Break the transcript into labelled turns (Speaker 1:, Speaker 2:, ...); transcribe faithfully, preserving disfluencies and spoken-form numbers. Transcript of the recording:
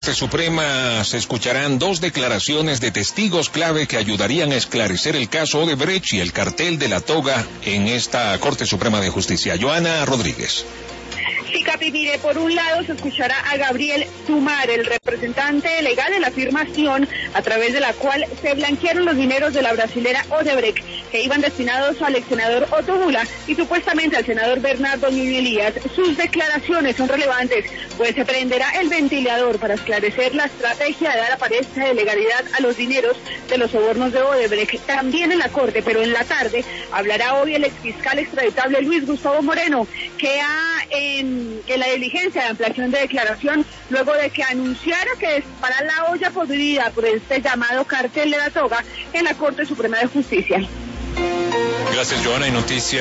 Speaker 1: Corte Suprema se escucharán dos declaraciones de testigos clave que ayudarían a esclarecer el caso Odebrecht y el cartel de la toga en esta Corte Suprema de Justicia. Joana Rodríguez.
Speaker 2: Sí, Capi, mire, por un lado se escuchará a Gabriel Tumar, el representante legal de la firmación a través de la cual se blanquearon los dineros de la brasilera Odebrecht, que iban destinados al ex senador Otto Bula y supuestamente al senador Bernardo Niño Elías. Sus declaraciones son relevantes, pues se prenderá el ventilador para esclarecer la estrategia de dar apariencia de legalidad a los dineros de los sobornos de Odebrecht. También en la Corte, pero en la tarde, hablará hoy el exfiscal extraditable Luis Gustavo Moreno, que ha en que la diligencia de ampliación de declaración luego de que anunciara que disparar la olla podrida por este llamado cartel de la toga en la Corte Suprema de Justicia.
Speaker 1: Gracias, Joana. Y noticia